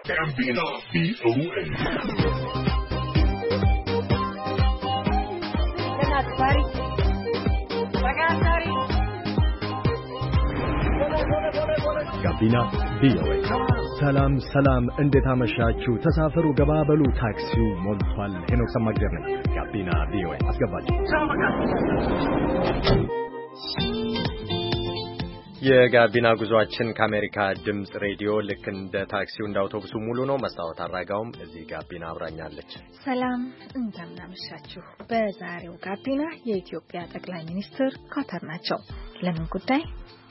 Gambino VOA. ጋቢና ቪኦኤ ሰላም እንዴት አመሻችሁ ተሳፈሩ ገባበሉ ታክሲው ሞልቷል ሄኖክ ሰማግደር ነኝ ጋቢና ቪኦኤ አስገባችሁ የጋቢና ጉዟችን ከአሜሪካ ድምጽ ሬዲዮ ልክ እንደ ታክሲው እንደ አውቶቡሱ ሙሉ ነው መስታወት አራጋውም እዚህ ጋቢና አብራኛለች ሰላም እንደምናመሻችሁ በዛሬው ጋቢና የኢትዮጵያ ጠቅላይ ሚኒስትር ካታር ናቸው ለምን ጉዳይ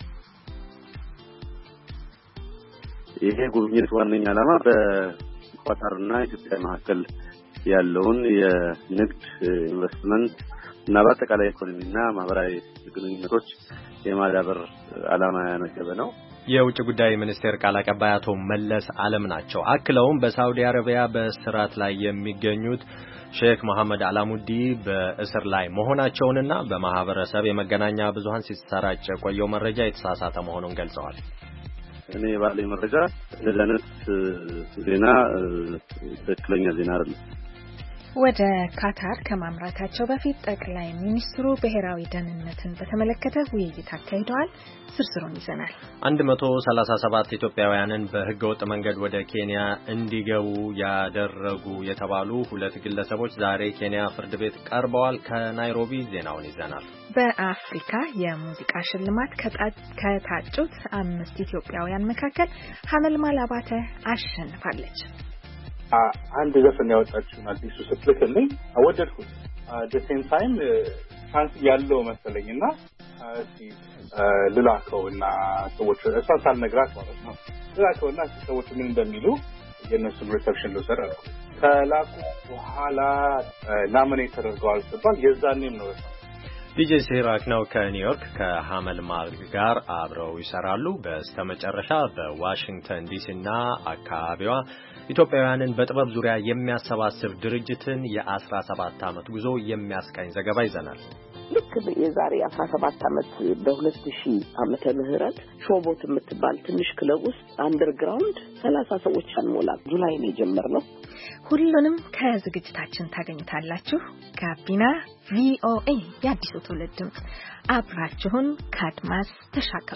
ይሄ ጉብኝት ዋነኛ ዓላማ በኳታርና ኢትዮጵያ መካከል ያለውን የንግድ ኢንቨስትመንት እና በአጠቃላይ ኢኮኖሚና ማህበራዊ ግንኙነቶች የማዳበር ዓላማ ያነገበ ነው። የውጭ ጉዳይ ሚኒስቴር ቃል አቀባይ አቶ መለስ ዓለም ናቸው። አክለውም በሳውዲ አረቢያ በእስራት ላይ የሚገኙት ሼክ መሐመድ አላሙዲ በእስር ላይ መሆናቸውንና በማህበረሰብ የመገናኛ ብዙሃን ሲሰራጭ የቆየው መረጃ የተሳሳተ መሆኑን ገልጸዋል። እኔ ባለኝ መረጃ ለዛነት ዜና ትክክለኛ ዜና አይደለም። ወደ ካታር ከማምራታቸው በፊት ጠቅላይ ሚኒስትሩ ብሔራዊ ደህንነትን በተመለከተ ውይይት አካሂደዋል። ዝርዝሩን ይዘናል። 137 ኢትዮጵያውያንን በህገወጥ መንገድ ወደ ኬንያ እንዲገቡ ያደረጉ የተባሉ ሁለት ግለሰቦች ዛሬ ኬንያ ፍርድ ቤት ቀርበዋል። ከናይሮቢ ዜናውን ይዘናል። በአፍሪካ የሙዚቃ ሽልማት ከታጩት 5 ኢትዮጵያውያን መካከል ሀመልማል አባተ አሸንፋለች። አንድ ዘፈን ያወጣችውን አዲሱ ስትልክልኝ አወደድኩት። ደሴም ታይም ቻንስ ያለው መሰለኝና ልላከውና ሰዎች እሷን ሳልነግራት ማለት ነው ልላከውና ሰዎች ምን እንደሚሉ የነሱን ሪሰፕሽን ልውሰድ አልኩ። ከላኩ በኋላ ናሚኔት ተደርገዋል ሲባል የዛኔም ነው ዲጄ ሲራክ ነው ከኒውዮርክ ከሀመልማል ጋር አብረው ይሰራሉ። በስተመጨረሻ በዋሽንግተን ዲሲና አካባቢዋ ኢትዮጵያውያንን በጥበብ ዙሪያ የሚያሰባስብ ድርጅትን የ17 ዓመት ጉዞ የሚያስቃኝ ዘገባ ይዘናል። ልክ የዛሬ 17 ዓመት በ2000 ዓመተ ምህረት ሾቦት የምትባል ትንሽ ክለብ ውስጥ አንደርግራውንድ 30 ሰዎች አንሞላ ጁላይ ነው የጀመርነው። ሁሉንም ከዝግጅታችን ታገኙታላችሁ። ጋቢና ቪኦኤ የአዲሱ ትውልድ ድምጽ አብራችሁን ካድማስ ተሻገሩ።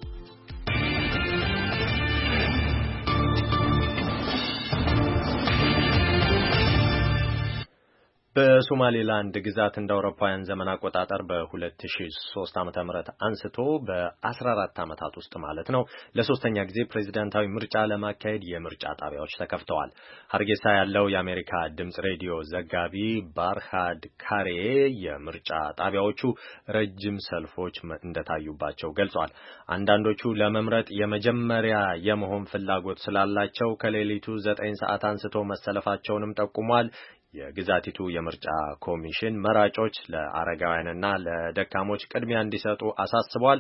በሶማሌላንድ ግዛት እንደ አውሮፓውያን ዘመን አቆጣጠር በ2003 ዓመተ ምህረት አንስቶ በ14 ዓመታት ውስጥ ማለት ነው ለሶስተኛ ጊዜ ፕሬዝዳንታዊ ምርጫ ለማካሄድ የምርጫ ጣቢያዎች ተከፍተዋል። ሀርጌሳ ያለው የአሜሪካ ድምጽ ሬዲዮ ዘጋቢ ባርሃድ ካሬ የምርጫ ጣቢያዎቹ ረጅም ሰልፎች እንደታዩባቸው ገልጿል። አንዳንዶቹ ለመምረጥ የመጀመሪያ የመሆን ፍላጎት ስላላቸው ከሌሊቱ 9 ሰዓት አንስቶ መሰለፋቸውንም ጠቁሟል። የግዛቲቱ የምርጫ ኮሚሽን መራጮች ለአረጋውያንና ለደካሞች ቅድሚያ እንዲሰጡ አሳስቧል።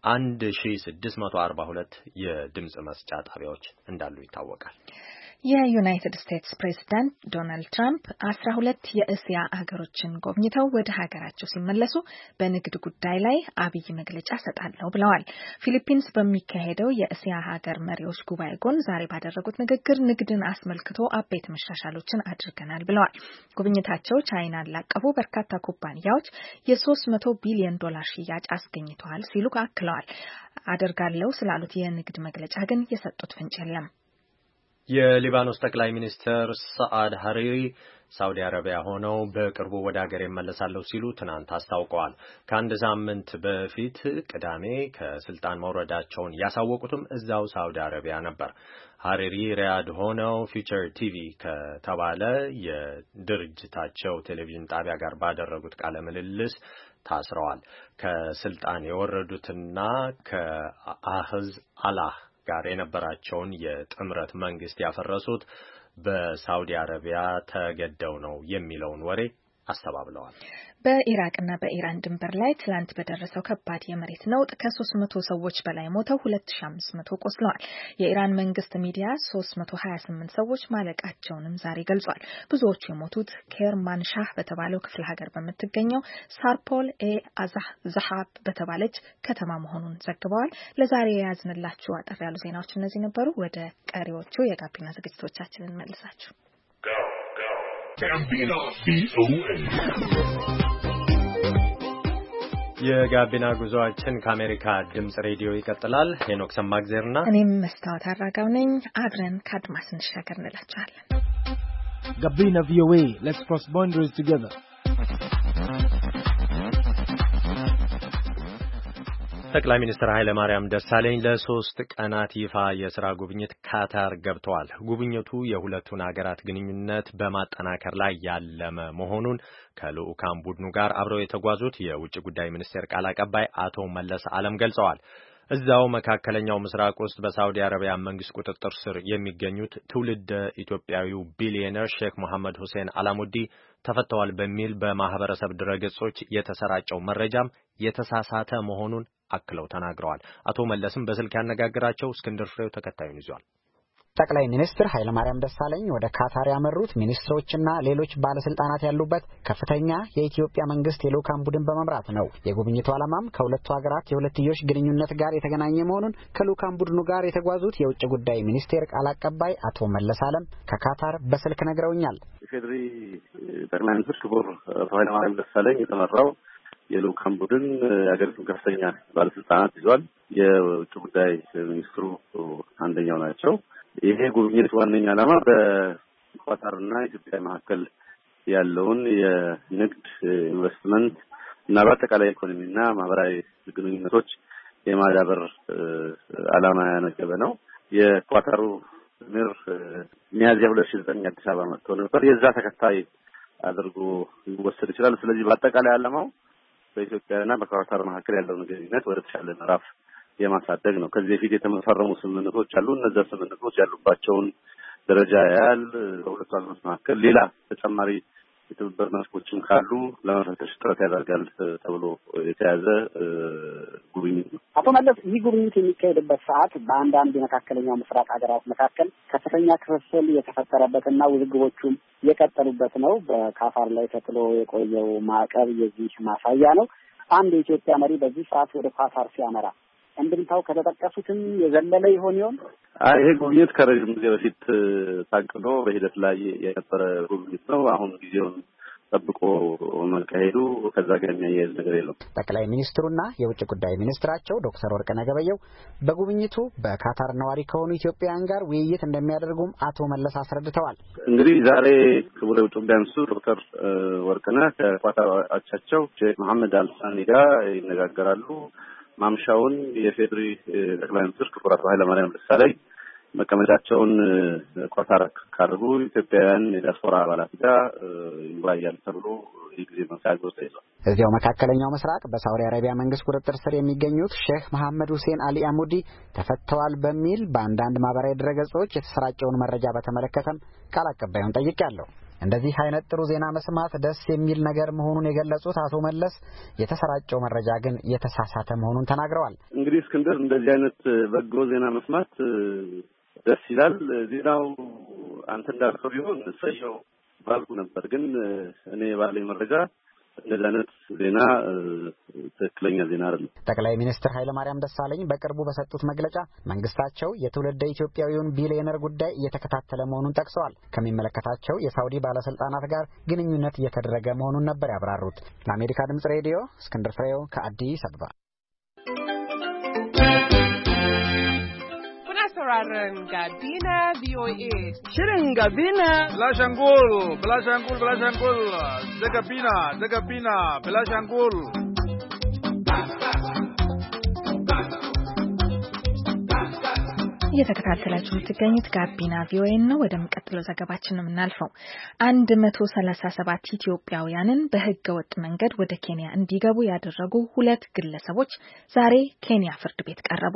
1642 የድምጽ መስጫ ጣቢያዎች እንዳሉ ይታወቃል። የዩናይትድ ስቴትስ ፕሬዝዳንት ዶናልድ ትራምፕ 12 የእስያ ሀገሮችን ጎብኝተው ወደ ሀገራቸው ሲመለሱ በንግድ ጉዳይ ላይ አብይ መግለጫ ሰጣለሁ ብለዋል። ፊሊፒንስ በሚካሄደው የእስያ ሀገር መሪዎች ጉባኤ ጎን ዛሬ ባደረጉት ንግግር ንግድን አስመልክቶ አበይት መሻሻሎችን አድርገናል ብለዋል። ጉብኝታቸው ቻይናን ላቀፉ በርካታ ኩባንያዎች የ$300 ቢሊዮን ሽያጭ አስገኝተዋል ሲሉ አክለዋል። አደርጋለሁ ስላሉት የንግድ መግለጫ ግን የሰጡት ፍንጭ የለም። የሊባኖስ ጠቅላይ ሚኒስትር ሰዓድ ሐሪሪ ሳውዲ አረቢያ ሆነው በቅርቡ ወደ ሀገር ይመለሳሉ ሲሉ ትናንት አስታውቀዋል። ከአንድ ሳምንት በፊት ቅዳሜ ከስልጣን መውረዳቸውን ያሳወቁትም እዛው ሳውዲ አረቢያ ነበር። ሐሪሪ ሪያድ ሆነው ፊውቸር ቲቪ ከተባለ የድርጅታቸው ቴሌቪዥን ጣቢያ ጋር ባደረጉት ቃለ ምልልስ ታስረዋል። ከስልጣን የወረዱትና ከአህዝ አላህ ጋር የነበራቸውን የጥምረት መንግስት ያፈረሱት በሳውዲ አረቢያ ተገደው ነው የሚለውን ወሬ አስተባብለዋል። በኢራቅና በኢራን ድንበር ላይ ትላንት በደረሰው ከባድ የመሬት ነውጥ ከ300 ሰዎች በላይ ሞተው 2500 ቆስለዋል። የኢራን መንግስት ሚዲያ 328 ሰዎች ማለቃቸውንም ዛሬ ገልጿል። ብዙዎቹ የሞቱት ኬርማንሻህ በተባለው ክፍለ ሀገር በምትገኘው ሳርፖል ዛሃብ በተባለች ከተማ መሆኑን ዘግበዋል። ለዛሬ የያዝንላችሁ አጠር ያሉ ዜናዎች እነዚህ ነበሩ። ወደ ቀሪዎቹ የጋቢና ዝግጅቶቻችንን መልሳችሁ የጋቢና ጉዞአችን ከአሜሪካ ድምጽ ሬዲዮ ይቀጥላል። ሄኖክ ሰማግዜርና እኔም መስታወት አራጋው ነኝ። አብረን ከአድማስ እንሻገር እንላችኋለን። ጋቢና ቪኦኤ let's cross boundaries together. ጠቅላይ ሚኒስትር ኃይለ ማርያም ደሳለኝ ለ3 ቀናት ይፋ የሥራ ጉብኝት ካታር ገብተዋል። ጉብኝቱ የሁለቱን ሀገራት ግንኙነት በማጠናከር ላይ ያለመ መሆኑን ከልዑካን ቡድኑ ጋር አብረው የተጓዙት የውጭ ጉዳይ ሚኒስቴር ቃል አቀባይ አቶ መለስ ዓለም ገልጸዋል። እዛው መካከለኛው ምስራቅ ውስጥ በሳውዲ አረቢያ መንግስት ቁጥጥር ስር የሚገኙት ትውልደ ኢትዮጵያዊው ቢሊዮነር ሼክ መሐመድ ሁሴን አላሙዲ ተፈተዋል በሚል በማህበረሰብ ድረገጾች የተሰራጨው መረጃም የተሳሳተ መሆኑን አክለው ተናግረዋል። አቶ መለስም በስልክ ያነጋገራቸው እስክንድር ፍሬው ተከታዩን ይዟል። ጠቅላይ ሚኒስትር ኃይለ ማርያም ደሳለኝ ወደ ካታር ያመሩት ሚኒስትሮችና ሌሎች ባለስልጣናት ያሉበት ከፍተኛ የኢትዮጵያ መንግስት የልዑካን ቡድን በመምራት ነው። የጉብኝቱ ዓላማም ከሁለቱ ሀገራት የሁለትዮሽ ግንኙነት ጋር የተገናኘ መሆኑን ከልዑካን ቡድኑ ጋር የተጓዙት የውጭ ጉዳይ ሚኒስቴር ቃል አቀባይ አቶ መለስ ዓለም ከካታር በስልክ ነግረውኛል። የፌዴሪ ጠቅላይ ሚኒስትር ክቡር ኃይለ ማርያም ደሳለኝ የተመራው የልዑካን ቡድን የሀገሪቱን ከፍተኛ ባለስልጣናት ይዟል። የውጭ ጉዳይ ሚኒስትሩ አንደኛው ናቸው። ይሄ ጉብኝት ዋነኛ ዓላማ በኳታርና ኢትዮጵያ መካከል ያለውን የንግድ ኢንቨስትመንት እና በአጠቃላይ ኢኮኖሚና ማህበራዊ ግንኙነቶች የማዳበር ዓላማ ያነገበ ነው። የኳታሩ ምር ሚያዝያ 2009 አዲስ አበባ መጥቶ ነበር። የዛ ተከታይ አድርጎ ሊወሰድ ይችላል። ስለዚህ በአጠቃላይ ዓላማው በኢትዮጵያና በኳታር መካከል ያለውን ግንኙነት ወደ ተሻለ ምዕራፍ የማሳደግ ነው። ከዚህ በፊት የተፈረሙ ስምምነቶች አሉ። እነዚያ ስምምነቶች ያሉባቸውን ደረጃ ያህል በሁለቱ ሀገሮች መካከል ሌላ ተጨማሪ የትብብር መስኮችም ካሉ ለመፈተሽ ጥረት ያደርጋል ተብሎ የተያዘ ጉብኝት ነው። አቶ መለስ ይህ ጉብኝት የሚካሄድበት ሰዓት በአንዳንድ የመካከለኛው ምስራቅ ሀገራት መካከል ከፍተኛ ክፍፍል የተፈጠረበትና ውዝግቦቹም የቀጠሉበት ነው። በካታር ላይ ተጥሎ የቆየው ማዕቀብ የዚህ ማሳያ ነው። አንድ የኢትዮጵያ መሪ በዚህ ሰዓት ወደ ካታር ሲያመራ እንድምታው ከተጠቀሱትም የዘለለ ይሆን? ይሄ ጉብኝት ከረጅም ጊዜ በፊት ታቅዶ በሂደት ላይ የነበረ ጉብኝት ነው። አሁን ጊዜውን ጠብቆ መካሄዱ ከዛ ጋር የሚያያዝ ነገር የለውም። ጠቅላይ ሚኒስትሩና የውጭ ጉዳይ ሚኒስትራቸው ዶክተር ወርቅነህ ገበየሁ በጉብኝቱ በካታር ነዋሪ ከሆኑ ኢትዮጵያውያን ጋር ውይይት እንደሚያደርጉም አቶ መለስ አስረድተዋል። እንግዲህ ዛሬ ክቡር የውጭ ጉዳይ ሚኒስትሩ ዶክተር ወርቅነህ ከኳታር አቻቸው ሼክ መሐመድ አልሳኒ ጋር ይነጋገራሉ። ማምሻውን የፌዴሪ ጠቅላይ ሚኒስትር ክቡር አቶ ኃይለ ማርያም ደሳለኝ መቀመጫቸውን ኳታር ካደረጉ ኢትዮጵያውያን የዲያስፖራ አባላት ጋር ይወያያሉ ተብሎ የጊዜ መሳያት ተይዟል። እዚያው መካከለኛው ምስራቅ በሳውዲ አረቢያ መንግስት ቁጥጥር ስር የሚገኙት ሼክ መሐመድ ሁሴን አላሙዲ ተፈተዋል በሚል በአንዳንድ ማህበራዊ ድረገጾች የተሰራጨውን መረጃ በተመለከተም ቃል አቀባዩን ጠይቄያለሁ። እንደዚህ አይነት ጥሩ ዜና መስማት ደስ የሚል ነገር መሆኑን የገለጹት አቶ መለስ የተሰራጨው መረጃ ግን የተሳሳተ መሆኑን ተናግረዋል። እንግዲህ እስክንድር እንደዚህ አይነት በጎ ዜና መስማት ደስ ይላል። ዜናው አንተ እንዳልከው ቢሆን እሰየው ባልኩ ነበር። ግን እኔ ባለኝ መረጃ እንደዚህ አይነት ዜና ትክክለኛ ዜና አይደለም። ጠቅላይ ሚኒስትር ኃይለ ማርያም ደሳለኝ በቅርቡ በሰጡት መግለጫ መንግስታቸው የትውልደ ኢትዮጵያዊውን ቢሊዮነር ጉዳይ እየተከታተለ መሆኑን ጠቅሰዋል። ከሚመለከታቸው የሳውዲ ባለስልጣናት ጋር ግንኙነት እየተደረገ መሆኑን ነበር ያብራሩት። ለአሜሪካ ድምጽ ሬዲዮ እስክንድር ፍሬው ከአዲስ አበባ። Gabina VOA. Shirin Gabina. Belashangul, Belashangul, Belashangul. Gabina, Belashangul. እየተከታተላችሁ የምትገኙት ጋቢና ቪኦኤ ነው። ወደሚቀጥለው ዘገባችን ነው የምናልፈው። 137 ኢትዮጵያውያንን በህገ ወጥ መንገድ ወደ ኬንያ እንዲገቡ ያደረጉ 2 ግለሰቦች ዛሬ ኬንያ ፍርድ ቤት ቀረቡ።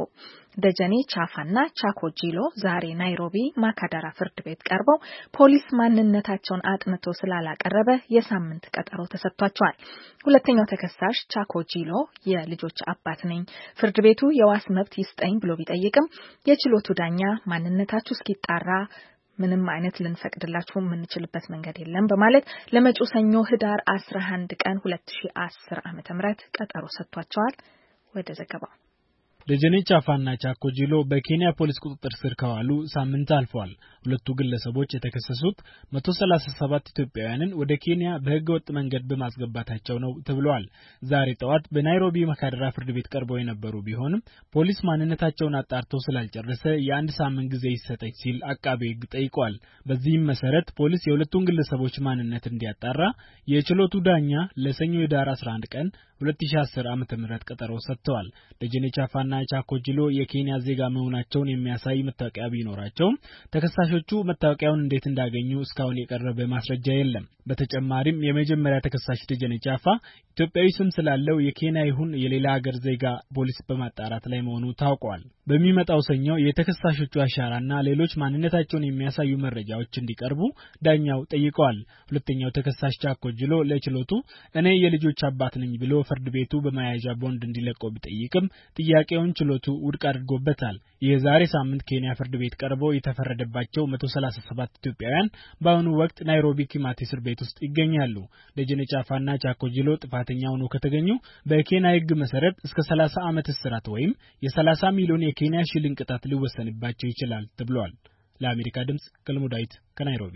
ደጀኔ ቻፋና ቻኮጂሎ ዛሬ ናይሮቢ ማካዳራ ፍርድ ቤት ቀርበው ፖሊስ ማንነታቸውን አጥንቶ ስላላቀረበ የሳምንት ቀጠሮ ተሰጥቷቸዋል። ሁለተኛው ተከሳሽ ቻኮጂሎ የልጆች አባት ነኝ፣ ፍርድ ቤቱ የዋስ መብት ይስጠኝ ብሎ ቢጠይቅም የችሎቱ ዳኛ ማንነታችሁ እስኪጣራ ምንም አይነት ልንፈቅድላችሁ የምንችልበት መንገድ የለም በማለት ለመጪው ሰኞ ህዳር 11 ቀን 2010 ዓ.ም ቀጠሮ ሰጥቷቸዋል። ወደ ዘገባው ደጀኔ ቻፋና ቻኮጂሎ በኬንያ ፖሊስ ቁጥጥር ስር ከዋሉ ሳምንት አልፏል። ሁለቱ ግለሰቦች የተከሰሱት 137 ኢትዮጵያውያንን ወደ ኬንያ በህገ ወጥ መንገድ በማስገባታቸው ነው ተብሏል። ዛሬ ጠዋት በናይሮቢ ማካዳራ ፍርድ ቤት ቀርበው የነበሩ ቢሆንም ፖሊስ ማንነታቸውን አጣርቶ ስላልጨረሰ የአንድ ሳምንት ጊዜ ይሰጠኝ ሲል አቃቤ ህግ ጠይቋል። በዚህም መሰረት ፖሊስ የሁለቱን ግለሰቦች ማንነት እንዲያጣራ የችሎቱ ዳኛ ለሰኞ ህዳር 11 ቀን 2010 ዓ.ም ቀጠሮ ሰጥተዋል። ደጀኔ ቻፋና ቻኮጂሎ የኬንያ ዜጋ መሆናቸውን የሚያሳይ መታወቂያ ቢኖራቸው ተከሳሾቹ መታወቂያውን እንዴት እንዳገኙ እስካሁን የቀረበ ማስረጃ የለም። በተጨማሪም የመጀመሪያ ተከሳሽ ደጀኔ ቻፋ ኢትዮጵያዊ ስም ስላለው የኬንያ ይሁን የሌላ ሀገር ዜጋ ፖሊስ በማጣራት ላይ መሆኑ ታውቋል። በሚመጣው ሰኞ የተከሳሾቹ አሻራና ሌሎች ማንነታቸውን የሚያሳዩ መረጃዎች እንዲቀርቡ ዳኛው ጠይቀዋል። ሁለተኛው ተከሳሽ ቻኮጂሎ ለችሎቱ እኔ የልጆች አባት ነኝ ብሎ ፍርድ ቤቱ በመያዣ ቦንድ እንዲለቀው ቢጠይቅም ጥያቄውን ችሎቱ ውድቅ አድርጎበታል። የዛሬ ሳምንት ኬንያ ፍርድ ቤት ቀርበው የተፈረደባቸው 137 ኢትዮጵያውያን በአሁኑ ወቅት ናይሮቢ ኪማቲ እስር ቤት ውስጥ ይገኛሉ። ደጀኔ ቻፋና ቻኮጂሎ ጥፋተኛ ሆነው ከተገኙ በኬንያ ሕግ መሰረት እስከ 30 ዓመት እስራት ወይም የ30 ሚሊዮን የኬንያ ሽልንግ ቅጣት ሊወሰንባቸው ይችላል ተብሏል። ለአሜሪካ ድምጽ ገልሞ ዳዊት ከናይሮቢ።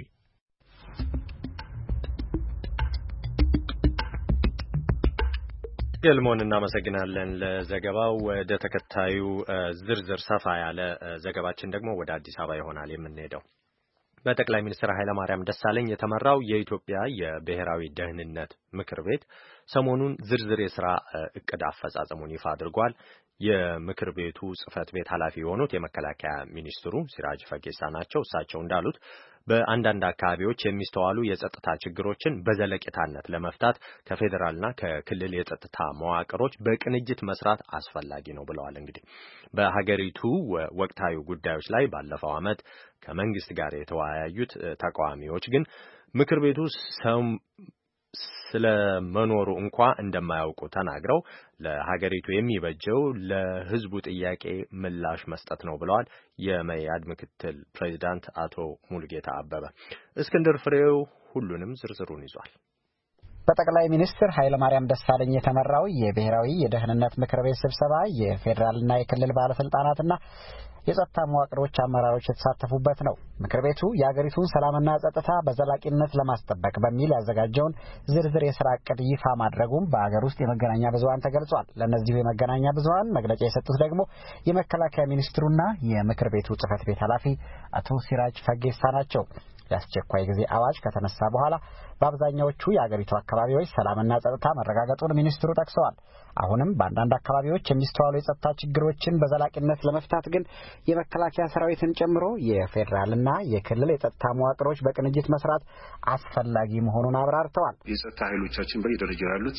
ገልሞን እናመሰግናለን ለዘገባው። ወደ ተከታዩ ዝርዝር ሰፋ ያለ ዘገባችን ደግሞ ወደ አዲስ አበባ ይሆናል የምንሄደው። በጠቅላይ ሚኒስትር ኃይለማርያም ደሳለኝ የተመራው የኢትዮጵያ የብሔራዊ ደህንነት ምክር ቤት ሰሞኑን ዝርዝር የሥራ እቅድ አፈጻጸሙን ይፋ አድርጓል። የምክር ቤቱ ጽህፈት ቤት ኃላፊ የሆኑት የመከላከያ ሚኒስትሩ ሲራጅ ፈጌሳ ናቸው። እሳቸው እንዳሉት በአንዳንድ አካባቢዎች የሚስተዋሉ የጸጥታ ችግሮችን በዘለቂታነት ለመፍታት ከፌዴራልና ከክልል የጸጥታ መዋቅሮች በቅንጅት መስራት አስፈላጊ ነው ብለዋል። እንግዲህ በሀገሪቱ ወቅታዊ ጉዳዮች ላይ ባለፈው ዓመት ከመንግስት ጋር የተወያዩት ተቃዋሚዎች ግን ምክር ቤቱ ስለመኖሩ እንኳ እንደማያውቁ ተናግረው ለሀገሪቱ የሚበጀው ለህዝቡ ጥያቄ ምላሽ መስጠት ነው ብለዋል። የመያድ ምክትል ፕሬዚዳንት አቶ ሙሉጌታ አበበ። እስክንድር ፍሬው ሁሉንም ዝርዝሩን ይዟል። በጠቅላይ ሚኒስትር ኃይለማርያም ደሳለኝ የተመራው የብሔራዊ የደህንነት ምክር ቤት ስብሰባ የፌዴራልና የክልል ባለስልጣናትና የጸጥታ መዋቅሮች አመራሮች የተሳተፉበት ነው። ምክር ቤቱ የአገሪቱን ሰላምና ጸጥታ በዘላቂነት ለማስጠበቅ በሚል ያዘጋጀውን ዝርዝር የሥራ ዕቅድ ይፋ ማድረጉም በአገር ውስጥ የመገናኛ ብዙሃን ተገልጿል። ለእነዚሁ የመገናኛ ብዙሃን መግለጫ የሰጡት ደግሞ የመከላከያ ሚኒስትሩና የምክር ቤቱ ጽህፈት ቤት ኃላፊ አቶ ሲራጅ ፈጌሳ ናቸው። የአስቸኳይ ጊዜ አዋጅ ከተነሳ በኋላ በአብዛኛዎቹ የአገሪቱ አካባቢዎች ሰላምና ጸጥታ መረጋገጡን ሚኒስትሩ ጠቅሰዋል። አሁንም በአንዳንድ አካባቢዎች የሚስተዋሉ የጸጥታ ችግሮችን በዘላቂነት ለመፍታት ግን የመከላከያ ሰራዊትን ጨምሮ የፌዴራልና የክልል የጸጥታ መዋቅሮች በቅንጅት መስራት አስፈላጊ መሆኑን አብራርተዋል። የጸጥታ ኃይሎቻችን በየደረጃው ያሉት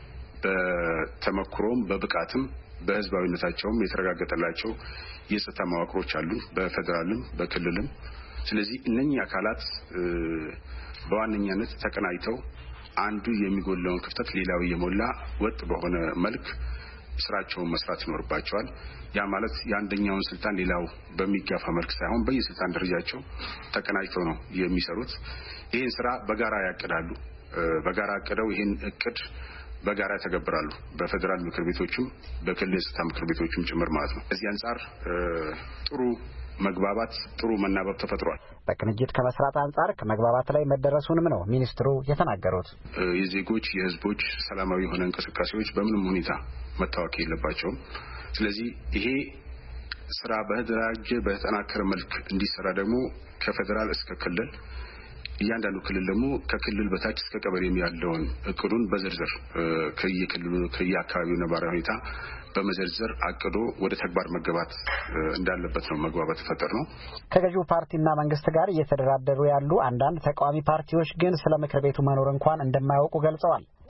በተመክሮም በብቃትም በህዝባዊነታቸውም የተረጋገጠላቸው የጸጥታ መዋቅሮች አሉ፣ በፌዴራልም በክልልም። ስለዚህ እነኚህ አካላት በዋነኛነት ተቀናጅተው አንዱ የሚጎለውን ክፍተት ሌላው የሞላ ወጥ በሆነ መልክ ስራቸውን መስራት ይኖርባቸዋል። ያ ማለት የአንደኛውን ስልጣን ሌላው በሚጋፋ መልክ ሳይሆን በየስልጣን ደረጃቸው ተቀናጅተው ነው የሚሰሩት። ይህን ስራ በጋራ ያቅዳሉ። በጋራ አቅደው ይህን እቅድ በጋራ ተገብራሉ። በፌዴራል ምክር ቤቶችም በክልል የጸጥታ ምክር ቤቶችም ጭምር ማለት ነው። ከዚህ አንጻር ጥሩ መግባባት ጥሩ መናበብ ተፈጥሯል። በቅንጅት ከመስራት አንጻር ከመግባባት ላይ መደረሱንም ነው ሚኒስትሩ የተናገሩት። የዜጎች የህዝቦች ሰላማዊ የሆነ እንቅስቃሴዎች በምንም ሁኔታ መታወክ የለባቸውም። ስለዚህ ይሄ ስራ በተደራጀ በተጠናከረ መልክ እንዲሰራ ደግሞ ከፌዴራል እስከ ክልል እያንዳንዱ ክልል ደግሞ ከክልል በታች እስከ ቀበሌ ያለውን እቅዱን በዝርዝር ከየክልሉ ከየአካባቢው ነባራዊ ሁኔታ በመዘርዘር አቅዶ ወደ ተግባር መገባት እንዳለበት ነው መግባባት ተፈጠር ነው። ከገዢው ፓርቲና መንግስት ጋር እየተደራደሩ ያሉ አንዳንድ ተቃዋሚ ፓርቲዎች ግን ስለ ምክር ቤቱ መኖር እንኳን እንደማያውቁ ገልጸዋል።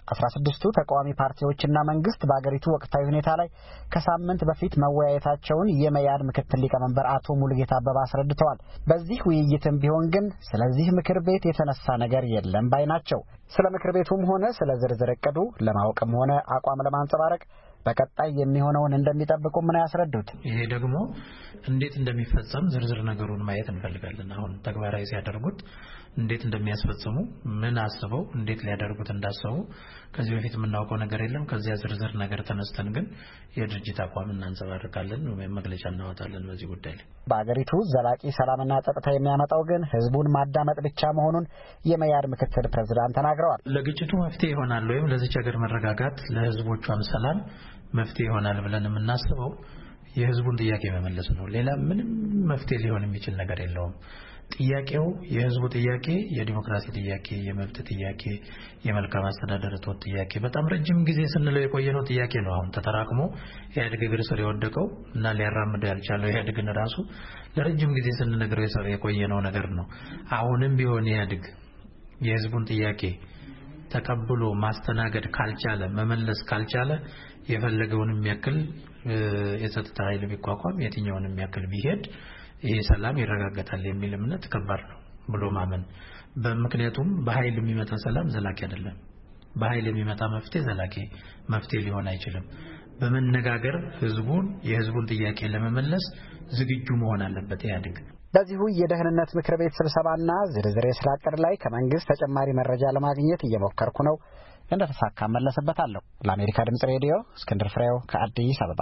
16ቱ ተቃዋሚ ፓርቲዎችና መንግስት በአገሪቱ ወቅታዊ ሁኔታ ላይ ከሳምንት በፊት መወያየታቸውን የመያድ ምክትል ሊቀመንበር አቶ ሙሉጌታ አበባ አስረድተዋል። በዚህ ውይይትም ቢሆን ግን ስለዚህ ምክር ቤት የተነሳ ነገር የለም ባይ ናቸው። ስለ ምክር ቤቱም ሆነ ስለ ዝርዝር እቅዱ ለማወቅም ሆነ አቋም ለማንጸባረቅ በቀጣይ የሚሆነውን እንደሚጠብቁ ምን ያስረዱት። ይሄ ደግሞ እንዴት እንደሚፈጸም ዝርዝር ነገሩን ማየት እንፈልጋለን። አሁን ተግባራዊ ሲያደርጉት እንዴት እንደሚያስፈጽሙ ምን አስበው እንዴት ሊያደርጉት እንዳሰቡ ከዚህ በፊት የምናውቀው ነገር የለም። ከዚያ ዝርዝር ነገር ተነስተን ግን የድርጅት አቋም እናንጸባርቃለን ወይም መግለጫ እናወጣለን በዚህ ጉዳይ ላይ። በአገሪቱ ዘላቂ ሰላምና ጸጥታ የሚያመጣው ግን ህዝቡን ማዳመጥ ብቻ መሆኑን የመያድ ምክትል ፕሬዝዳንት ተናግረዋል። ለግጭቱ መፍትሄ ይሆናል ወይም ለዚህ ሀገር መረጋጋት ለህዝቦቿም ሰላም መፍትሄ ይሆናል ብለን የምናስበው የህዝቡን ጥያቄ መመለስ ነው። ሌላ ምንም መፍትሄ ሊሆን የሚችል ነገር የለውም። ጥያቄው የህዝቡ ጥያቄ የዲሞክራሲ ጥያቄ፣ የመብት ጥያቄ፣ የመልካም አስተዳደር እጦት ጥያቄ በጣም ረጅም ጊዜ ስንለው የቆየነው ጥያቄ ነው። አሁን ተተራክሞ ኢህአዴግ እግር ስር የወደቀው እና ሊያራምደው ያልቻለው ኢህአዴግን ራሱ ለረጅም ጊዜ ስንነግረው የቆየነው ነገር ነው። አሁንም ቢሆን ኢህአዴግ የህዝቡን ጥያቄ ተቀብሎ ማስተናገድ ካልቻለ መመለስ ካልቻለ የፈለገውንም ያክል የጸጥታ ኃይል ቢቋቋም የትኛውንም ያክል ቢሄድ ይሄ ሰላም ይረጋጋታል የሚል እምነት ከባድ ነው ብሎ ማመን። በምክንያቱም በኃይል የሚመጣ ሰላም ዘላቂ አይደለም። በኃይል የሚመጣ መፍትሄ ዘላቂ መፍትሄ ሊሆን አይችልም። በመነጋገር የህዝቡን ጥያቄ ለመመለስ ዝግጁ መሆን አለበት ኢህአዴግ። በዚሁ የደህንነት ምክር ቤት ስብሰባና ዝርዝር የስራ ዕቅድ ላይ ከመንግስት ተጨማሪ መረጃ ለማግኘት እየሞከርኩ ነው። እንደተሳካ መለስበታለሁ። ለአሜሪካ ድምጽ ሬዲዮ እስክንድር ፍሬው ከአዲስ አበባ።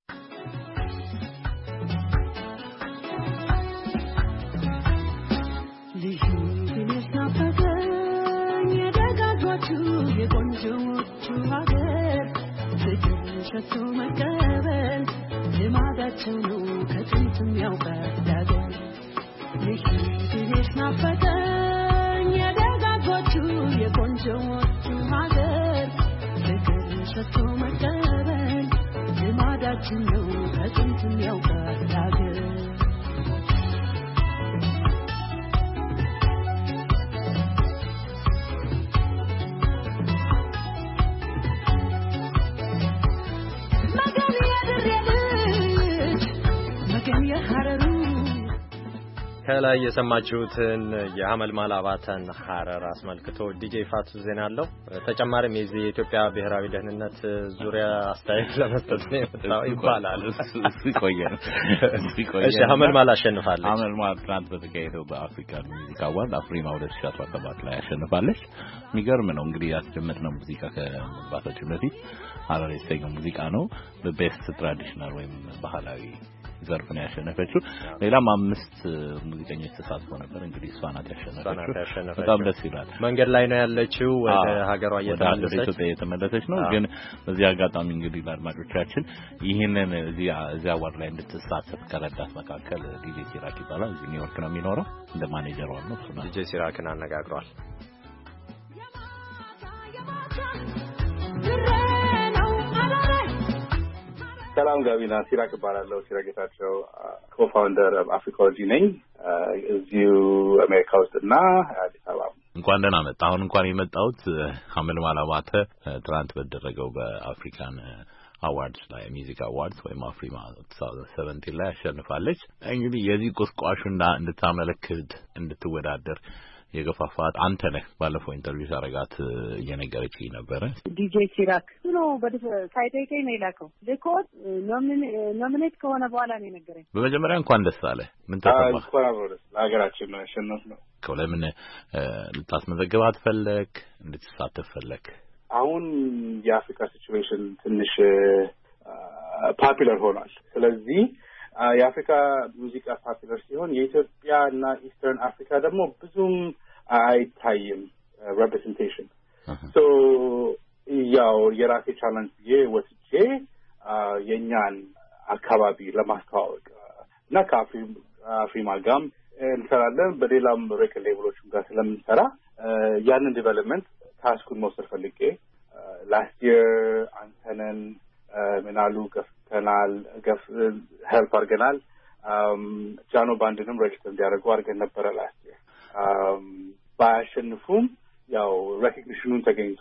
ከላይ የሰማችሁትን የሐመልማል አባተን ሐረር አስመልክቶ ዲጄ ፋቱ ዜና አለው። ተጨማሪም የዚህ የኢትዮጵያ ብሔራዊ ደህንነት ዙሪያ አስተያየት ለመስጠት ነው የመጣው ይባላል። እሺ ሐመልማል አሸንፋለች። ሐመልማል ትናንት በተካሄደው በአፍሪካ ሙዚቃ አዋርድ አፍሪማ 2017 ላይ አሸንፋለች። የሚገርም ነው እንግዲህ ያስደመጥነው ሙዚቃ ከመግባታችን በፊት ሐረር የተሰኘው ሙዚቃ ነው። በቤስት ትራዲሽናል ወይም ባህላዊ ዘርፍ ነው ያሸነፈችው። ሌላም 5 ሙዚቀኞች ተሳትፎ ነበር። እንግዲህ እሷ ናት ያሸነፈችው። በጣም ደስ ይላል። መንገድ ላይ ነው ያለችው ወደ ሀገሯ እየተመለሰች ነው። ግን በዚህ አጋጣሚ እንግዲህ ለአድማጮቻችን ይህንን እዚህ አዋርድ ላይ እንድትሳተፍ ከረዳት መካከል ዲጄ ሲራክ ይባላል። እዚህ ኒውዮርክ ነው የሚኖረው። እንደ ማኔጀር ነው እሱ ነው። ዲጄ ሲራክን አነጋግሯል። ሰላም ጋቢና ሲራክ እባላለሁ። ሲራክ ጌታቸው ኮፋውንደር አፍሪካሎጂ ነኝ እዚሁ አሜሪካ ውስጥና አዲስ አበባ። እንኳን ደህና መጣ። አሁን እንኳን የመጣሁት ሐመልማል አባተ ትናንት በተደረገው በአፍሪካን አዋርድስ ላይ ሚውዚክ አዋርድስ ወይም አፍሪማ 2017 ላይ አሸንፋለች። እንግዲህ የዚህ ቁስቋሹና እንድታመለክት እንድትወዳደር የገፋፋት አንተ ነህ። ባለፈው ኢንተርቪው ሳረጋት እየነገረችኝ ነበረ። ዲጄ ሲራክ ነው ሳይቴ ነው የላከው ልኮት ኖሚኔት ከሆነ በኋላ ነው የነገረኝ። በመጀመሪያ እንኳን ደስ አለ። ምን ተሰማ? እንኳን አብሮ ደስ ለሀገራችን ነው ያሸነፍነው። ለምን ልታስመዘግባት ፈለክ? እንድትሳተፍ ፈለክ? አሁን የአፍሪካ ሲቹዌሽን ትንሽ ፖፑላር ሆኗል። ስለዚህ የአፍሪካ ሙዚቃ ፖፑላር ሲሆን የኢትዮጵያ እና ኢስተርን አፍሪካ ደግሞ ብዙም አይታይም ሬፕሬዘንቴሽን። ሶ ያው የራሴ ቻሌንጅ ብዬ ወስጄ የኛን አካባቢ ለማስተዋወቅ እና ከአፍሪማ ጋርም እንሰራለን በሌላም ሬከርድ ሌብሎችም ጋር ስለምንሰራ ያንን ዲቨሎፕመንት ታስኩን መውሰድ ፈልጌ ላስት ይር አንተነን ምናሉ ገፍተናል ሄልፕ አድርገናል። ጃኖ ባንድንም ሬጅስተር እንዲያደርጉ አድርገን ነበረ ላስት ይር። ባያሸንፉም ያው ሬኮግኒሽኑን ተገኝተዋል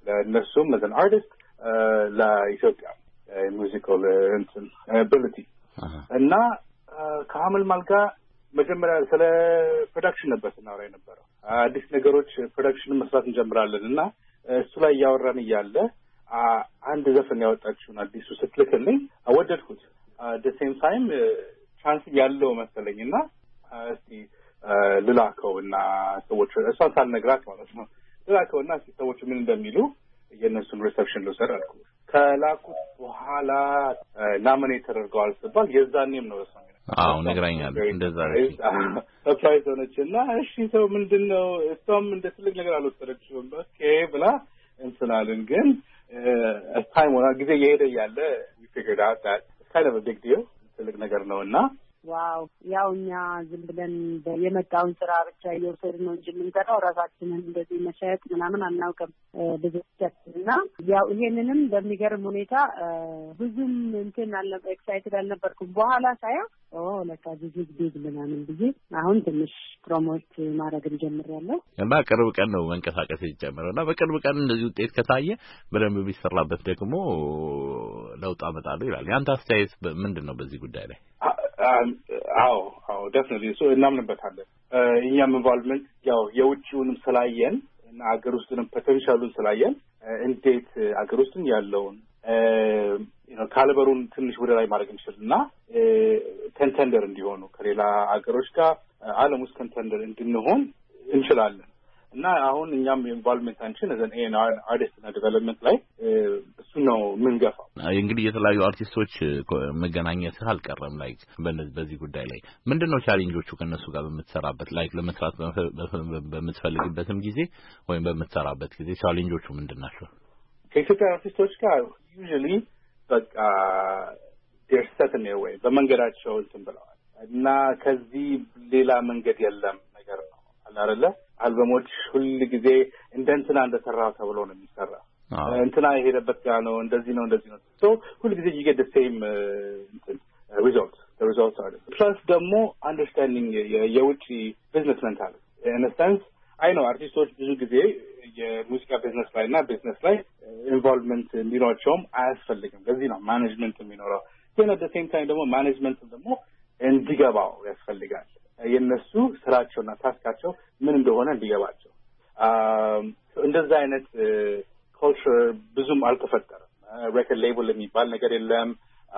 ለእነሱም as an artist ለኢትዮጵያ ሙዚካል ability እና ከአመልማል ጋር መጀመሪያ ስለ ፕሮዳክሽን ነበር ስናወራ የነበረው። አዲስ ነገሮች ፕሮዳክሽን መስራት እንጀምራለን እና እሱ ላይ ያወራን እያለ አንድ ዘፈን ያወጣችውን አዲሱ ስትልክልኝ አወደድኩት። the same time ቻንስ ያለው መሰለኝና እስቲ ልላከውና ሰዎች እሷን ሳልነግራት ማለት ነው ልላከውና ሰዎች ምን እንደሚሉ የነሱን ሪሰፕሽን ልውሰድ አልኩ። ከላኩት በኋላ ናሚኔት ተደርገዋል ሲባል የዛኔም ነው እሷ ነግራኛለች እንደዛ ሰርፕራይዝ ሆነችና እሺ ሰው ምንድነው እሷም እንደ ትልቅ ነገር አልወሰደችውም ኦኬ ብላ እንስናልን ግን ታይም ወራ ጊዜ እየሄደ ያለ we figured out that it's kind of a big deal ትልቅ ነገር ነውና ዋው ያው እኛ ዝም ብለን የመጣውን ስራ ብቻ እየወሰድን ነው እንጂ የምንሰራው ራሳችንን እንደዚህ መሸጥ ምናምን አናውቅም ብዙዎቻችንና ያው ይሄንንም በሚገርም ሁኔታ ብዙም እንትን ኤክሳይትድ አልነበርኩም። በኋላ ሳይሆን ለካ ቢግ ምናምን ብዬ አሁን ትንሽ ፕሮሞት ማድረግ ጀምሬያለሁ። እና ቅርብ ቀን ነው መንቀሳቀስ የጀመረውና በቅርብ ቀን እንደዚህ ውጤት ከታየ በደንብ ቢሰራበት ደግሞ ለውጥ አመጣለሁ ይላል። ያንተ አስተያየት ምንድነው በዚህ ጉዳይ ላይ? አዎ definitely so እናምንበታለን። እኛም ኢንቮልቭመንት ያው የውጭውንም ስላየን እና አገር ውስጥንም ፖቴንሻሉን ስላየን እንዴት አገር ውስጥን ያለውን ካልበሩን ትንሽ ወደ ላይ ማድረግ እንችልና ኮንቴንደር እንዲሆኑ ከሌላ አገሮች ጋር ዓለም ውስጥ ኮንቴንደር እንድንሆን እንችላለን እና አሁን እኛም ኢንቮልቭመንታችን as an A&R artist እና ዴቨሎፕመንት ላይ እሱ ነው ምንገፋው። እንግዲህ የተለያዩ አርቲስቶች መገናኘት አልቀረም ላይክ በዚህ ጉዳይ ላይ ምንድነው ቻሌንጆቹ ከነሱ ጋር በመተሰራበት ላይክ ለመስራት በምትፈልግበትም ጊዜ ወይም በመተሰራበት ጊዜ ቻሌንጆቹ ምንድናቸው? ከኢትዮጵያ አርቲስቶች ጋር usually በቃ they're set in their way በመንገዳቸው እንትን ብለዋል እና ከዚህ ሌላ መንገድ የለም ነገር ነው አይደለ? አልበሞች ሁሉ ጊዜ እንትና እንደሰራው ተብሎ ነው የሚሰራ እንትና የሄደበት ጋር ነው እንደዚህ ነው so ሁሉ ጊዜ you get the same results the results are plus ደግሞ understanding የውጪ business mentality in a sense I know artists ብዙ ጊዜ የሙዚቃ ቢዝነስ ላይ እና ቢዝነስ ላይ ኢንቮልቭመንት እንዲኖራቸውም አያስፈልግም። ለዚህ ነው ማኔጅመንት የሚኖረው። ግን at the same time ደግሞ ማኔጅመንት ደግሞ እንዲገባው ያስፈልጋል። የነሱ ስራቸውና ታስካቸው ምን እንደሆነ እንዲገባቸው እንደዛ አይነት ካልቸር ብዙም አልተፈጠረም። ሬኮርድ ሌብል የሚባል ነገር የለም።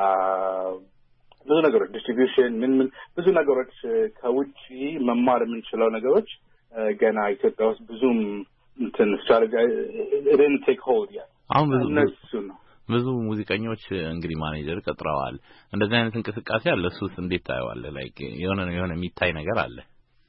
ብዙ ነገሮች ዲስትሪቢዩሽን ምን ብዙ ነገሮች ከውጪ መማር የምንችለው ነገሮች ገና ኢትዮጵያ ውስጥ ብዙም እንትን ስትራቴጂ didn't take hold yet። አሁን ብዙ ሙዚቀኞች እንግዲህ ማኔጀር ቀጥረዋል። እንደዚህ አይነት እንቅስቃሴ አለ። እሱስ እንዴት ታየዋለህ? ላይክ የሆነ የሚታይ ነገር አለ?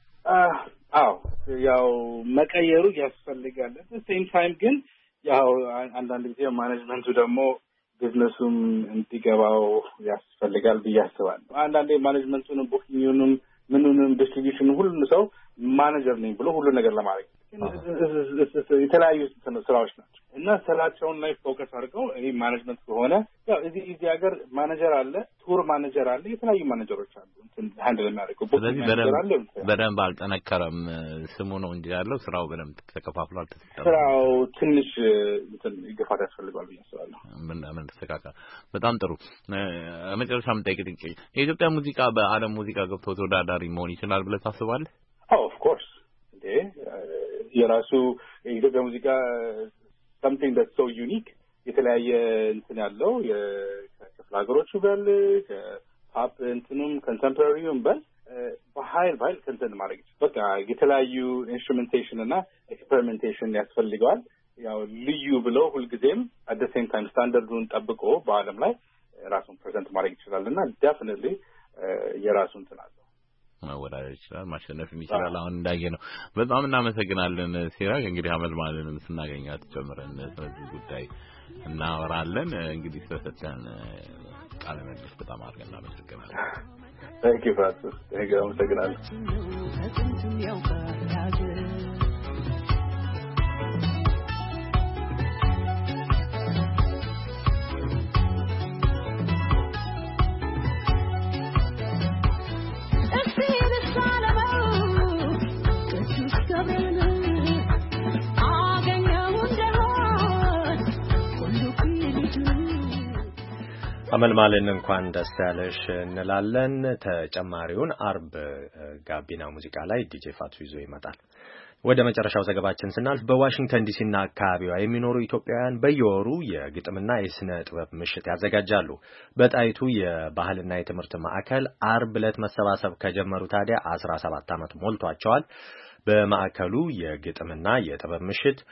ያው መቀየሩ ያስፈልጋል። ሴም ታይም ግን ያው አንዳንድ ጊዜ ማኔጅመንቱ ደግሞ ቢዝነሱም እንዲገባው ያስፈልጋል ብዬ አስባለሁ። አንዳንዴ ማኔጅመንቱንም ቡኪንግንም ምንንም ዲስትሪቢዩሽን ሁሉም ሰው ማኔጀር ነኝ ብሎ ሁሉ ነገር ለማድረግ የተለያዩ ስራዎች ናቸው እና ስራቸውን ላይ ፎከስ አድርገው ይሄ ማኔጅመንት ከሆነ ያው እዚህ ሀገር ማኔጀር አለ፣ ቱር ማኔጀር አለ፣ የተለያዩ ማኔጀሮች አሉ እንትን ሃንድል የሚያደርጉ። ስለዚህ በደንብ አልጠነከረም ስሙ ነው እንጂ ያለው ስራው በደንብ ተከፋፍሏል። ስራው ትንሽ እንትን ይገፋት ያስፈልጋል ብዬ አስባለሁ። ምን ተስተካከለ። በጣም ጥሩ። መጨረሻ የምጠይቅህ የኢትዮጵያ ሙዚቃ በዓለም ሙዚቃ ገብቶ ተወዳዳሪ መሆን ይችላል ብለህ ታስባለህ? ኦፍ ኮርስ የራሱ የኢትዮጵያ ሙዚቃ something that's so unique የተለያየ እንትን ያለው የክፍለ ሀገሮቹ በል ከፓፕ እንትኑም ኮንቴምፖራሪውም በል በኃይል ከንተን ማድረግ በቃ የተለያዩ ኢንስትሩሜንቴሽን እና ኤክስፐሪሜንቴሽን ያስፈልገዋል። ያው ልዩ ብለው ሁልጊዜም at the same time ስታንዳርዱን ጠብቆ በዓለም ላይ ራሱን ፕሬዘንት ማድረግ ይችላል እና definitely የራሱ እንትን አለው መወዳደር ይችላል፣ ማሸነፍም ይችላል። አሁን እንዳየነው በጣም እናመሰግናለን ሲራክ። እንግዲህ አመልማልንም ስናገኛት ጨምረን ስለዚህ ጉዳይ እናወራለን። እንግዲህ ስለሰጠን ቃለ መልስ በጣም አድርገን እናመሰግናለን። Thank you Francis። አመሰግናለሁ። አመልማልን እንኳን ደስ ያለሽ እንላለን። ተጨማሪውን አርብ ጋቢና ሙዚቃ ላይ ዲጄ ፋቱ ይዞ ይመጣል። ወደ መጨረሻው ዘገባችን ስናልፍ በዋሽንግተን ዲሲና አካባቢዋ የሚኖሩ ኢትዮጵያውያን በየወሩ የግጥምና የስነ ጥበብ ምሽት ያዘጋጃሉ። በጣይቱ የባህልና የትምህርት ማዕከል አርብ ዕለት መሰባሰብ ከጀመሩ ታዲያ 17 ዓመት ሞልቷቸዋል። በማዕከሉ የግጥምና የጥበብ ምሽት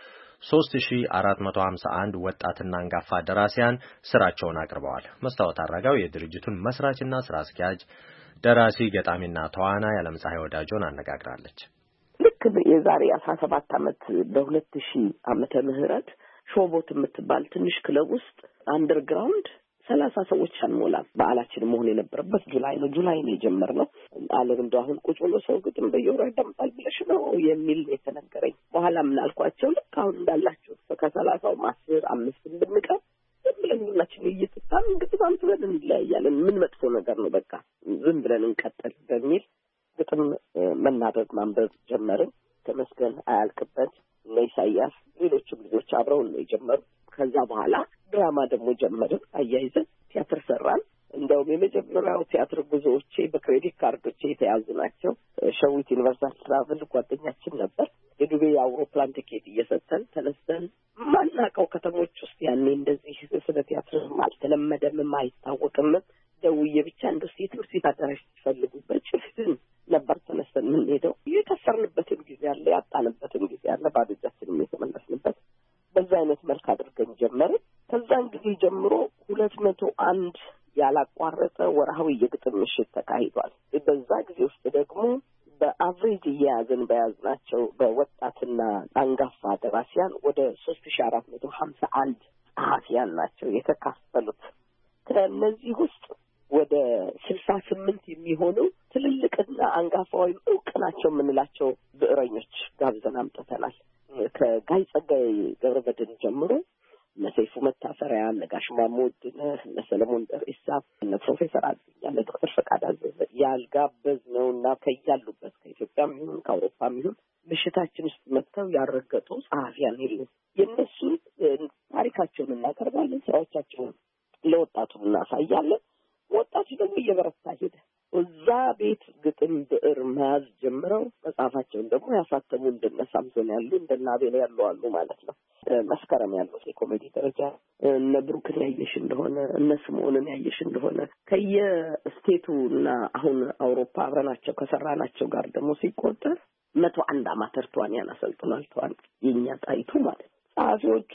3451 ወጣትና አንጋፋ ደራሲያን ስራቸውን አቅርበዋል። መስታወት አራጋው የድርጅቱን መስራችና ስራ አስኪያጅ ደራሲ ገጣሚና ተዋናይ ዓለምፀሐይ ወዳጆን አነጋግራለች። ልክ የዛሬ 17 ዓመት በ2000 ዓመተ ምህረት ሾቦት የምትባል ትንሽ ክለብ ውስጥ አንደርግራውንድ 30 ሰዎች አንሞላም። በዓላችን መሆን የነበረበት ጁላይ ነው የጀመርነው። አለም እንደው አሁን ቁጭ ብሎ ሰው ግጥም በየወሩ ያዳምጣል ብለሽ ነው የሚል የተነገረኝ። በኋላ ምን አልኳቸው፣ ልክ አሁን እንዳላችሁ ከ30ው 5 ብንቀር ዝም ብለን እየተጣን ግጥም አንብበን እንለያያለን። ምን መጥፎ ነገር ነው፣ በቃ ዝም ብለን እንቀጥል በሚል ግጥም መናበብ ማንበብ ጀመርን። ተመስገን አያልቅበት እና ኢሳያስ ሌሎችም ልጆች አብረው ነው የጀመሩ። ከዛ በኋላ ድራማ ደግሞ ጀመርን። አያይዘን ቲያትር ሰራን። እንደውም የመጀመሪያው ቲያትር ጉዞዎቼ በክሬዲት ካርዶቼ የተያዙ ናቸው። ሸዊት ዩኒቨርሲቲ ትራቭል ጓደኛችን ነበር። የዱቤ የአውሮፕላን ቲኬት እየሰጠን ተነስተን ማናውቀው ከተሞች ውስጥ ያኔ እንደዚህ ስለ ቲያትር አልተለመደም አይታወቅም። ደውዬ ብቻ እንደው የትምህርት ቤት አዳራሽ ሲፈልጉበት ጭፍን ነበር ተነስተን የምንሄደው። የከሰርንበትም ጊዜ አለ፣ ያጣንበትም ጊዜ አለ፣ ባዶ እጃችንን የተመለስንበት። በዛ አይነት መልክ አድርገን ጀመርን። ከዛን ጊዜ ጀምሮ 201 ያላቋረጠ ወርሃዊ የግጥም ምሽት ተካሂዷል። በዛ ጊዜ ውስጥ ደግሞ በአቨሬጅ በያዝናቸው በወጣትና አንጋፋ ደራሲያን ወደ 3451 ጸሐፊያን ናቸው የተካፈሉት። ከነዚህ ውስጥ ወደ 68 የሚሆኑ ትልልቅና አንጋፋ ወይም ዕውቅ ናቸው የምንላቸው ብዕረኞች ጋብዘን አምጥተናል። ከጋይ ጸጋዬ ገብረመድህን ጀምሮ እነ ሰይፉ መታፈሪያ፣ እነ ጋሽ ማሙድ፣ እነ ሰለሞን ደሬሳ፣ እነ ፕሮፌሰር አዱኛ፣ እነ ዶክተር ፈቃድ አዘዘ ያልጋበዝነውና ከያሉበት ከኢትዮጵያም ይሁን ከአውሮፓም ይሁን ምሽታችን ውስጥ መጥተው ያረገጡ ጸሐፊያን የሉም። የእነሱን ታሪካቸውን እናቀርባለን፣ ስራዎቻቸውን ለወጣቱ እናሳያለን። ወጣቱ ደግሞ እየበረታ ሄደ። እዛ ቤት ግጥም ብዕር መያዝ ጀምረው መጽሐፋቸውን ደግሞ ያሳተሙ እንደነ ሳምሶን ያሉ እንደነ አቤል ያሉ አሉ ማለት ነው። መስከረም ያሉት የኮሜዲ ደረጃ እነ ብሩክን ያየሽ እንደሆነ እነ ስምዖንን ያየሽ እንደሆነ ከየስቴቱ እና አሁን አውሮፓ አብረናቸው ከሰራናቸው ጋር ደግሞ ሲቆጠር 101 አማተር ተዋንያን አሰልጥኗል። የኛ ጣይቱ ማለት ጸሐፊዎቹ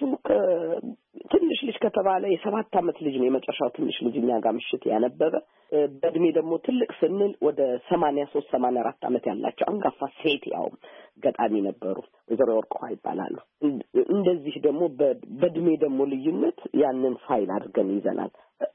ትንሽ ልጅ ከተባለ የ7 ዓመት ልጅ ነው የመጨረሻው ትንሽ ልጅ እኛ ጋር ምሽት ያነበበ። በእድሜ ደግሞ ትልቅ ስንል ወደ 83-84 ዓመት ያላቸው አንጋፋ ሴት ያው ገጣሚ ነበሩ። ወይዘሮ ወርቋ ይባላሉ። እንደዚህ ደግሞ በእድሜ ደግሞ ልዩነት ያንን ፋይል አድርገን ይዘናል።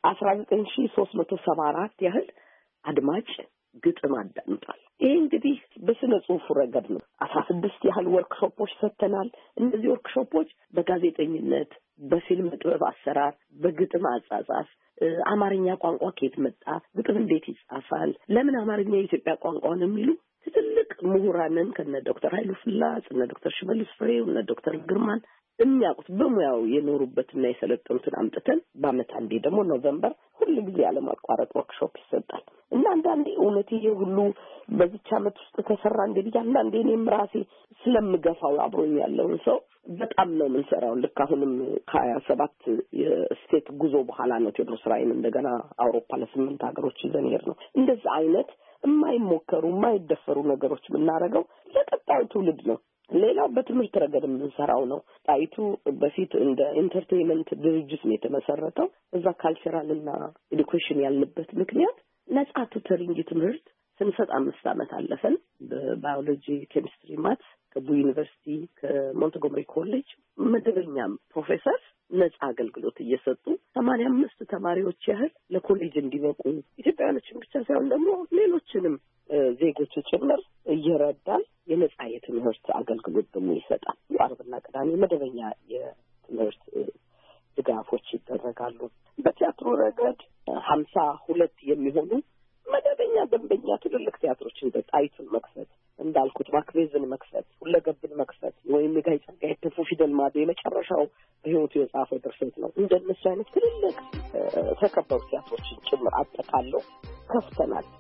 19374 ያህል አድማጭ ግጥም አዳምጧል። ይሄ እንግዲህ በስነ ጽሁፍ ረገድ ነው። 16 ያህል ወርክሾፖች ሰጥተናል። እነዚህ ወርክሾፖች በጋዜጠኝነት፣ በፊልም ጥበብ አሰራር፣ በግጥም አጻጻፍ፣ አማርኛ ቋንቋ ከየት መጣ፣ ግጥም እንዴት ይጻፋል፣ ለምን አማርኛ የኢትዮጵያ ቋንቋ ነው የሚሉ ትልልቅ ምሁራንን ከነ ዶክተር ኃይሉ ፍላጽ እነ ዶክተር ሽመልስ ፍሬው እነ ዶክተር ግርማን የሚያውቁት በሙያው የኖሩበትና የሰለጠኑትን አምጥተን በአመት አንዴ ደግሞ ኖቬምበር ሁልጊዜ ያለማቋረጥ ወርክሾፕ ይሰጣል። እና አንዳንዴ እውነት ይሄ ሁሉ በዚች አመት ውስጥ ተሰራ እንግዲህ አንዳንዴ እኔም ራሴ ስለምገፋው አብሮኝ ያለውን ሰው በጣም ነው የምንሰራው። ልክ አሁንም ከ27 የስቴት ጉዞ በኋላ ነው ቴዎድሮስ ራይን እንደገና አውሮፓ ለ8 ሀገሮች ይዘን ሄድ ነው። እንደዛ አይነት የማይሞከሩ የማይደፈሩ ነገሮች የምናደርገው ለቀጣዩ ትውልድ ነው። ሌላው በትምህርት ረገድ የምንሰራው ነው። ጣይቱ በፊት እንደ ኢንተርቴይንመንት ድርጅት ነው የተመሰረተው። እዛ ካልቸራል እና ኤዱኬሽን ያልንበት ምክንያት ነጻ ቱተሪንግ ትምህርት ስንሰጥ 5 ዓመት አለፈን። በባዮሎጂ፣ ኬሚስትሪ፣ ማትስ ከቡ ዩኒቨርሲቲ ከሞንትጎመሪ ኮሌጅ መደበኛ ፕሮፌሰር ነጻ አገልግሎት እየሰጡ 85 ተማሪዎች ያህል ለኮሌጅ እንዲበቁ ኢትዮጵያውያኖችን ብቻ ሳይሆን ደግሞ ሌሎችንም ዜጎች ጭምር እየረዳል የነጻ የትምህርት አገልግሎት ደግሞ ይሰጣል። አርብና ቅዳሜ መደበኛ የትምህርት ድጋፎች ይደረጋሉ። በቲያትሩ ረገድ 52 የሚሆኑ መደበኛ ደንበኛ ትልልቅ ቲያትሮችን ጣይቱን መክፈት እንደ እንዳልኩት ማክቤዝን መክፈት ሁለገብን መክፈት ወይም የጋይ ጸጋዬ ተፉ ፊደል ማዶ የመጨረሻው በህይወቱ የጻፈው ድርሰት ነው። እንደነሱ አይነት ትልልቅ ተከበሩ ቲያትሮችን ጭምር አጠቃለው ከፍተናል።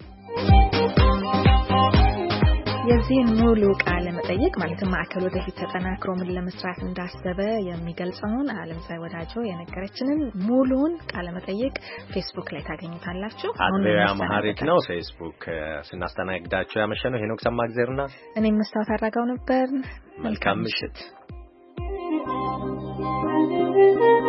የዚህ ሙሉ ቃለ መጠይቅ ማለትም ማዕከል ወደፊት ተጠናክሮ ምን ለመስራት እንዳሰበ የሚገልጸውን አለምፀሐይ ወዳጆ የነገረችንን ሙሉውን ቃለ መጠይቅ ፌስቡክ ላይ ታገኙታላችሁ። አድሬያ ማህሪክ ነው ፌስቡክ ስናስተናግዳቸው ያመሸነው ሄኖክ ሰማግዜርና እኔም መስታወት አድራጋው ነበር። መልካም ምሽት።